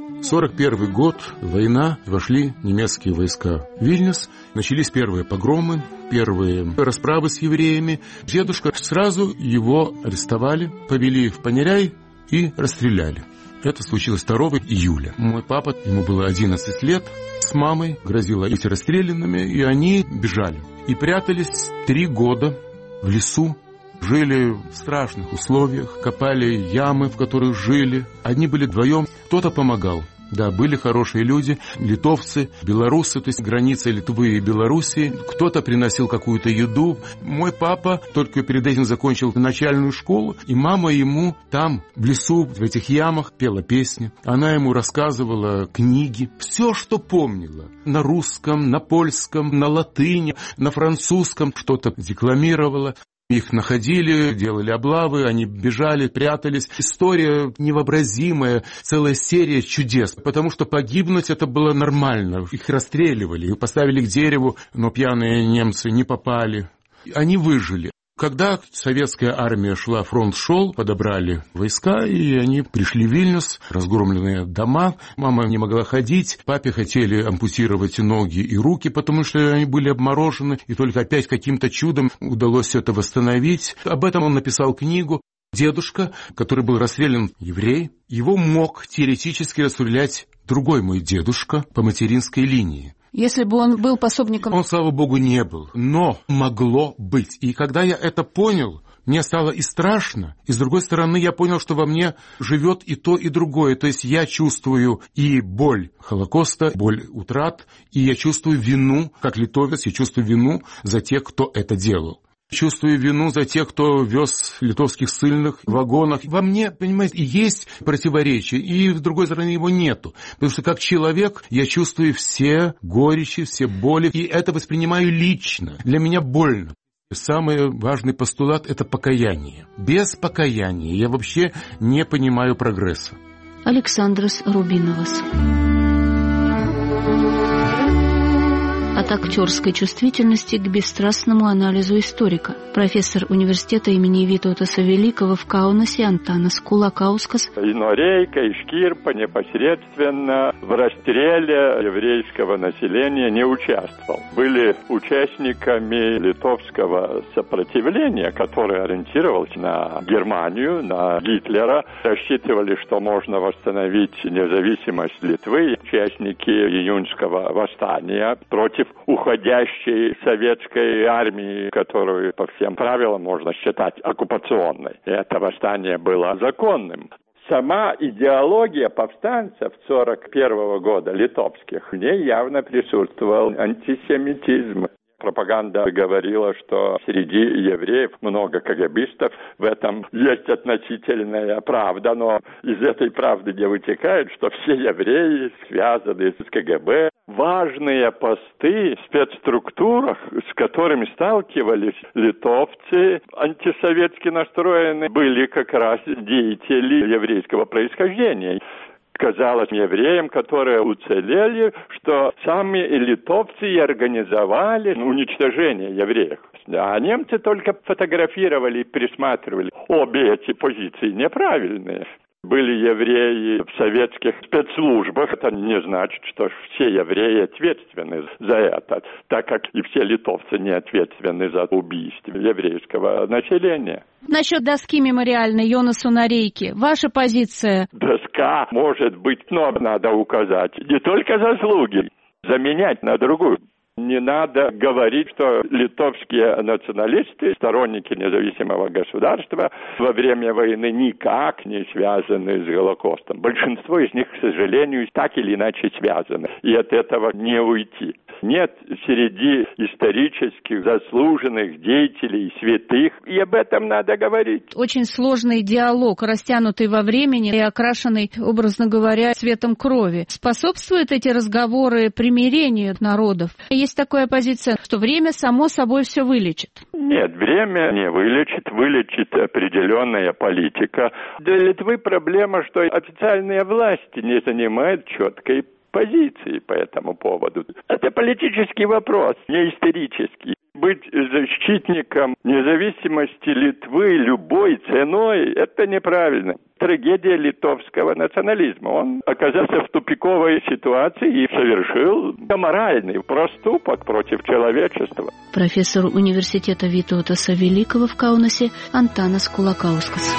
41 год, война, вошли немецкие войска в Вильнюс, начались первые погромы, первые расправы с евреями. Дедушка сразу его арестовали, повели в Паниряй и расстреляли. Это случилось 2 июля. Мой папа, ему было 11 лет, с мамой грозило быть расстрелянными, и они бежали. И прятались 3 года в лесу, жили в страшных условиях, копали ямы, в которых жили. Одни были вдвоем, кто-то помогал. Да, были хорошие люди, литовцы, белорусы, то есть граница Литвы и Белоруссии. Кто-то приносил какую-то еду. Мой папа только перед этим закончил начальную школу, и мама ему там, в лесу, в этих ямах, пела песни. Она ему рассказывала книги. Все, что помнила. На русском, на польском, на латыни, на французском что-то декламировала. Их находили, делали облавы, они бежали, прятались. История невообразимая, целая серия чудес. Потому что погибнуть это было нормально. Их расстреливали, их поставили к дереву, но пьяные немцы не попали. Они выжили. Когда советская армия шла, фронт шел, подобрали войска, и они пришли в Вильнюс, разгромленные дома. Мама не могла ходить, папе хотели ампутировать ноги и руки, потому что они были обморожены, и только опять каким-то чудом удалось все это восстановить. Об этом он написал книгу. Дедушка, который был расстрелян, еврей, его мог теоретически расстрелять другой мой дедушка по материнской линии. Если бы он был пособником... Он, слава богу, не был, но могло быть. И когда я это понял, мне стало и страшно, и с другой стороны я понял, что во мне живет и то, и другое. То есть я чувствую и боль Холокоста, боль утрат, и я чувствую вину, как литовец, я чувствую вину за тех, кто это делал. Чувствую вину за тех, кто вез литовских ссыльных в вагонах. Во мне, понимаете, есть противоречие, и с другой стороны его нету. Потому что как человек я чувствую все горечи, все боли, и это воспринимаю лично. Для меня больно. Самый важный постулат – это покаяние. Без покаяния я вообще не понимаю прогресса. Александрас Рубиновас. От актерской чувствительности к бесстрастному анализу историка. Профессор университета имени Витаутаса Великого в Каунасе Антанас Кулакаускас. И Норейка, и Шкирпа непосредственно в расстреле еврейского населения не участвовал. Были участниками литовского сопротивления, который ориентировался на Германию, на Гитлера. Рассчитывали, что можно восстановить независимость Литвы. Участники июньского восстания против уходящей советской армии, которую по всем правилам можно считать оккупационной. Это восстание было законным. Сама идеология повстанцев 1941 года, литовских, в ней явно присутствовал антисемитизм. Пропаганда говорила, что среди евреев много КГБистов. В этом есть относительная правда, но из этой правды не вытекает, что все евреи связаны с КГБ. Важные посты в спецструктурах, с которыми сталкивались литовцы, антисоветски настроенные, были как раз деятели еврейского происхождения. Казалось евреям, которые уцелели, что сами литовцы и организовали уничтожение евреев. А немцы только фотографировали и присматривали. Обе эти позиции неправильные. Были евреи в советских спецслужбах. Это не значит, что все евреи ответственны за это, так как и все литовцы не ответственны за убийство еврейского населения. Насчет доски мемориальной Йонасу Норейке, ваша позиция? Доска может быть, но надо указать не только заслуги, заменять на другую. Не надо говорить, что литовские националисты, сторонники независимого государства, во время войны никак не связаны с Голокостом. Большинство из них, к сожалению, так или иначе связаны. И от этого не уйти. Нет среди исторических заслуженных деятелей святых, и об этом надо говорить. Очень сложный диалог, растянутый во времени и окрашенный, образно говоря, цветом крови. Способствуют эти разговоры примирению народов? Есть такая позиция, что время само собой все вылечит. Нет, время не вылечит, вылечит определенная политика. Для Литвы проблема, что официальные власти не занимают четкой позиции по этому поводу. Это политический вопрос, не исторический. Быть защитником независимости Литвы любой ценой – это неправильно. Трагедия литовского национализма. Он оказался в тупиковой ситуации и совершил аморальный проступок против человечества. Профессор университета Витаутаса Великого в Каунасе Антанас Кулакаускас.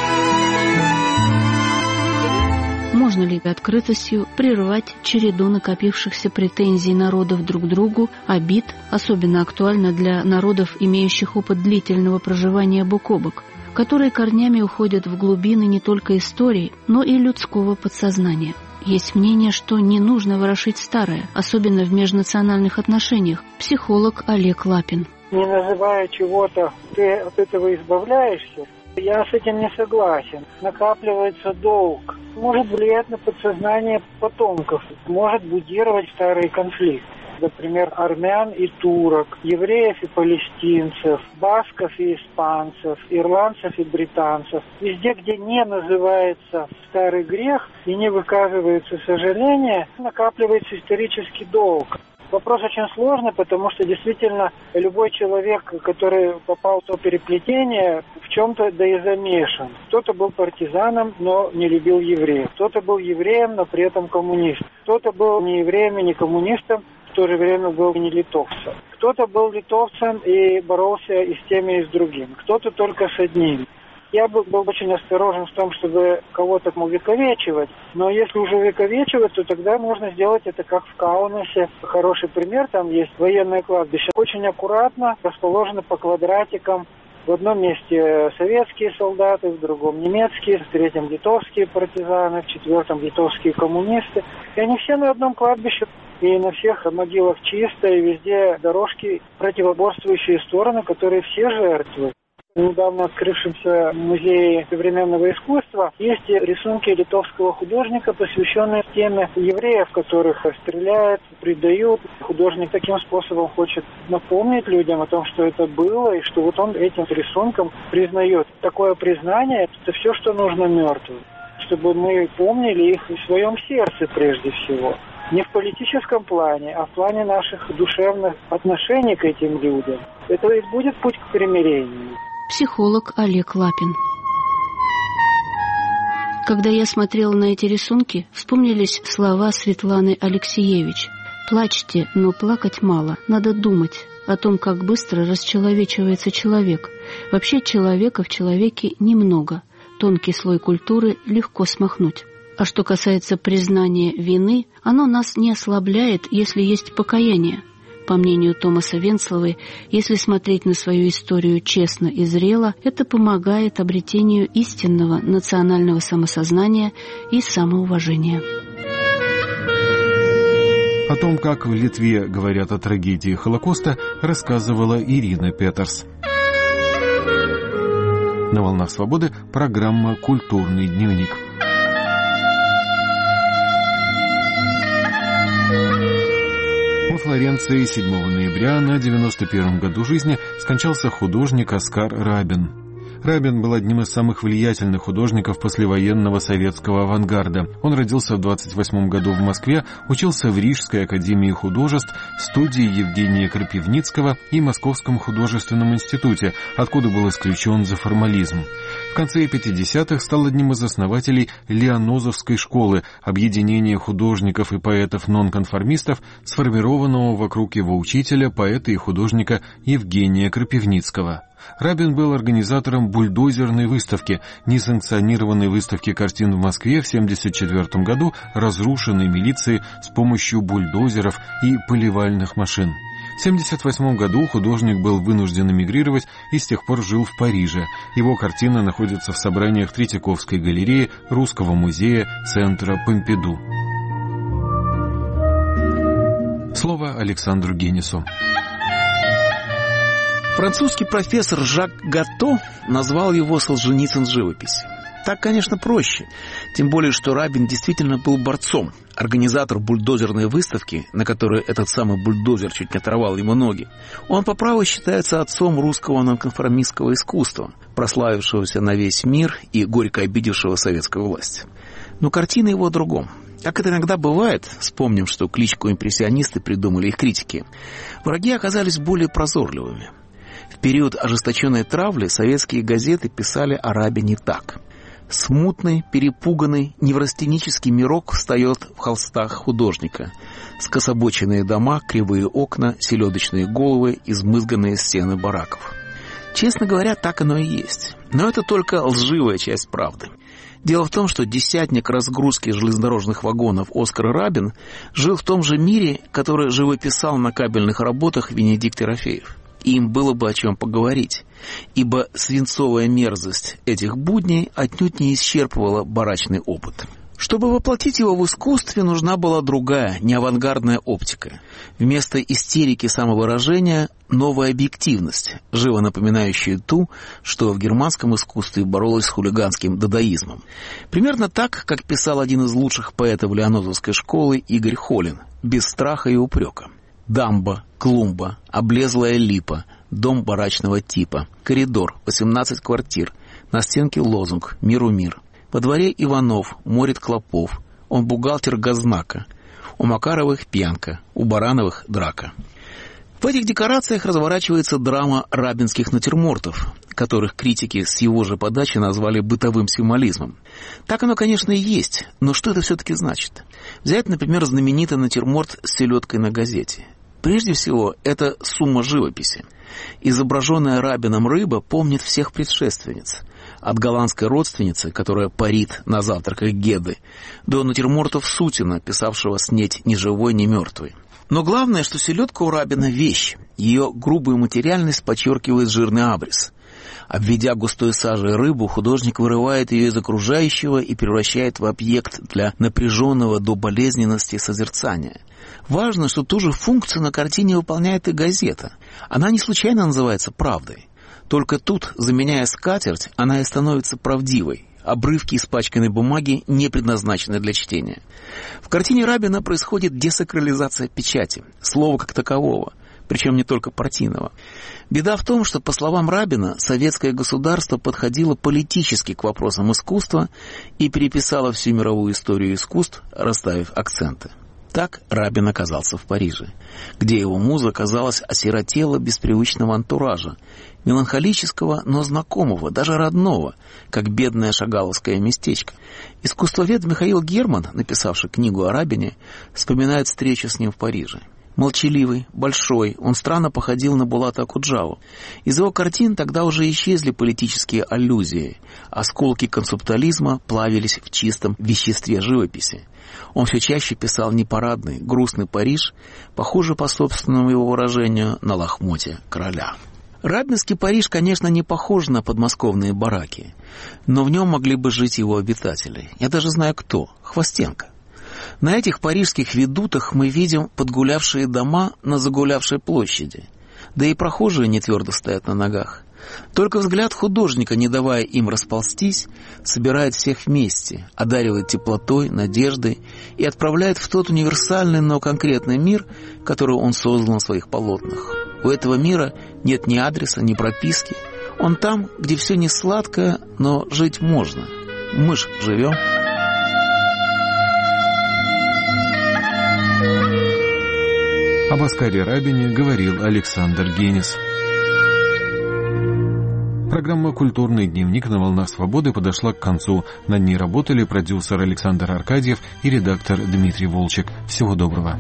Можно ли открытостью прервать череду накопившихся претензий народов друг к другу, обид, особенно актуально для народов, имеющих опыт длительного проживания бок о бок, которые корнями уходят в глубины не только истории, но и людского подсознания? Есть мнение, что не нужно ворошить старое, особенно в межнациональных отношениях. Психолог Олег Лапин. Не называя чего-то, ты от этого избавляешься. Я с этим не согласен. Накапливается долг. Может влиять на подсознание потомков. Может будировать старые конфликты. Например, армян и турок, евреев и палестинцев, басков и испанцев, ирландцев и британцев. Везде, где не называется старый грех и не выказывается сожаление, накапливается исторический долг. Вопрос очень сложный, потому что действительно любой человек, который попал в то переплетение, в чем-то да и замешан. Кто-то был партизаном, но не любил евреев. Кто-то был евреем, но при этом коммунистом. Кто-то был не евреем и не коммунистом, в то же время был не литовцем. Кто-то был литовцем и боролся и с теми, и с другими. Кто-то только с одним. Я был очень осторожен в том, чтобы кого-то увековечивать, но если уже увековечивать, то тогда можно сделать это как в Каунасе. Хороший пример, там есть военное кладбище. Очень аккуратно расположено по квадратикам. В одном месте советские солдаты, в другом немецкие, в третьем литовские партизаны, в четвертом литовские коммунисты. И они все на одном кладбище. И на всех могилах чисто, и везде дорожки, противоборствующие стороны, которые все жертвы. В недавно открывшемся музее современного искусства есть рисунки литовского художника, посвященные теме евреев, которых стреляют, предают. Художник таким способом хочет напомнить людям о том, что это было, и что вот он этим рисунком признает. Такое признание – это все, что нужно мертвым. Чтобы мы помнили их в своем сердце прежде всего. Не в политическом плане, а в плане наших душевных отношений к этим людям. Это и будет путь к примирению. Психолог Олег Лапин. Когда я смотрела на эти рисунки, вспомнились слова Светланы Алексеевич. «Плачьте, но плакать мало. Надо думать о том, как быстро расчеловечивается человек. Вообще человека в человеке немного. Тонкий слой культуры легко смахнуть. А что касается признания вины, оно нас не ослабляет, если есть покаяние. По мнению Томаса Венцловой, если смотреть на свою историю честно и зрело, это помогает обретению истинного национального самосознания и самоуважения». О том, как в Литве говорят о трагедии Холокоста, рассказывала Ирина Петерс. На «Волнах свободы» программа «Культурный дневник». Во Флоренции 7 ноября на 91-м году жизни скончался художник Оскар Рабин. Рабин был одним из самых влиятельных художников послевоенного советского авангарда. Он родился в 28 году в Москве, учился в Рижской академии художеств, студии Евгения Крапивницкого и Московском художественном институте, откуда был исключен за формализм. В конце 50-х стал одним из основателей Лианозовской школы, объединения художников и поэтов-нонконформистов, сформированного вокруг его учителя, поэта и художника Евгения Крапивницкого. Рабин был организатором бульдозерной выставки, несанкционированной выставки картин в Москве в 1974 году, разрушенной милицией с помощью бульдозеров и поливальных машин. В 1978 году художник был вынужден эмигрировать и с тех пор жил в Париже. Его картины находятся в собраниях Третьяковской галереи, Русского музея, Центра Помпиду. Слово Александру Генису. Французский профессор Жак Гатто назвал его «Солженицын живописи». Так, конечно, проще. Тем более, что Рабин действительно был борцом, организатор бульдозерной выставки, на которой этот самый бульдозер чуть не оторвал ему ноги. Он по праву считается отцом русского нонконформистского искусства, прославившегося на весь мир и горько обидевшего советскую власть. Но картина его о другом. Как это иногда бывает, вспомним, что кличку импрессионисты придумали их критики, враги оказались более прозорливыми. В период ожесточенной травли советские газеты писали о Рабине так. Смутный, перепуганный, неврастенический мирок встает в холстах художника. Скособоченные дома, кривые окна, селедочные головы, измызганные стены бараков. Честно говоря, так оно и есть. Но это только лживая часть правды. Дело в том, что десятник разгрузки железнодорожных вагонов Оскар Рабин жил в том же мире, который живописал на кабельных работах Венедикт Ерофеев. И им было бы о чем поговорить, ибо свинцовая мерзость этих будней отнюдь не исчерпывала барачный опыт. Чтобы воплотить его в искусстве, нужна была другая, не авангардная оптика. Вместо истерики самовыражения – новая объективность, живо напоминающая ту, что в германском искусстве боролась с хулиганским дадаизмом. Примерно так, как писал один из лучших поэтов Лианозовской школы Игорь Холин, без страха и упрека. Дамба, клумба, облезлая липа, дом барачного типа, коридор, 18 квартир, на стенке лозунг «Миру мир». Во дворе Иванов, морит клопов, он бухгалтер Газнака, у Макаровых пьянка, у Барановых драка. В этих декорациях разворачивается драма рабинских натюрмортов, которых критики с его же подачи назвали бытовым символизмом. Так оно, конечно, и есть, но что это все-таки значит? Взять, например, знаменитый натюрморт с селедкой на газете. Прежде всего, это сумма живописи. Изображенная Рабином рыба помнит всех предшественниц. От голландской родственницы, которая парит на завтраках Геды, до натюрмортов Сутина, писавшего снеть ни живой, ни мертвый. Но главное, что селедка у Рабина – вещь. Ее грубую материальность подчеркивает жирный абрис. Обведя густой сажей рыбу, художник вырывает ее из окружающего и превращает в объект для напряженного до болезненности созерцания. Важно, что ту же функцию на картине выполняет и газета. Она не случайно называется «Правдой». Только тут, заменяя скатерть, она и становится правдивой. Обрывки испачканной бумаги не предназначены для чтения. В картине Рабина происходит десакрализация печати, слова как такового, причем не только партийного. Беда в том, что, по словам Рабина, советское государство подходило политически к вопросам искусства и переписало всю мировую историю искусств, расставив акценты. Так Рабин оказался в Париже, где его муза, казалось, осиротела без привычного антуража, меланхолического, но знакомого, даже родного, как бедное шагаловское местечко. Искусствовед Михаил Герман, написавший книгу о Рабине, вспоминает встречу с ним в Париже. Молчаливый, большой, он странно походил на Булата Окуджаву. Из его картин тогда уже исчезли политические аллюзии, осколки концептуализма плавились в чистом веществе живописи. Он все чаще писал непарадный, грустный Париж, похожий, по собственному его выражению, на лохмотья короля. Рабинский Париж, конечно, не похож на подмосковные бараки, но в нем могли бы жить его обитатели. Я даже знаю кто – Хвостенко. На этих парижских ведутах мы видим подгулявшие дома на загулявшей площади. Да и прохожие не твердо стоят на ногах. Только взгляд художника, не давая им расползтись, собирает всех вместе, одаривает теплотой, надеждой и отправляет в тот универсальный, но конкретный мир, который он создал на своих полотнах. У этого мира нет ни адреса, ни прописки. Он там, где все не сладко, но жить можно. Мы ж живем. Об Оскаре Рабине говорил Александр Генис. Программа «Культурный дневник» на «Волнах свободы» подошла к концу. Над ней работали продюсер Александр Аркадьев и редактор Дмитрий Волчек. Всего доброго.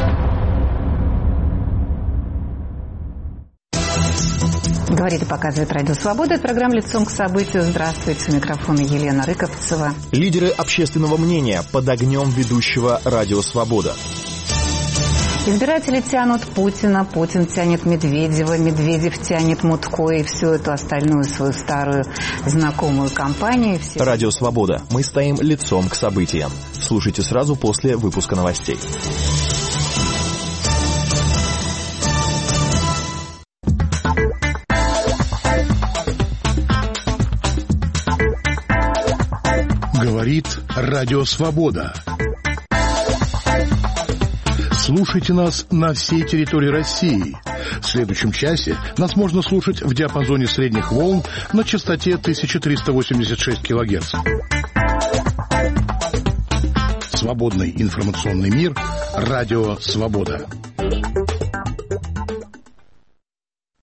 Говорит и показывает Радио Свобода. Это программа «Лицом к событию». Здравствуйте. У микрофона Елена Рыковцева. Лидеры общественного мнения под огнем ведущего Радио Свобода. Избиратели тянут Путина, Путин тянет Медведева, Медведев тянет Мутко и всю эту остальную свою старую знакомую компанию. Радио Свобода. Мы стоим лицом к событиям. Слушайте сразу после выпуска новостей. Говорит Радио Свобода. Слушайте нас на всей территории России. В следующем часе нас можно слушать в диапазоне средних волн на частоте 1386 кГц. Свободный информационный мир. Радио Свобода.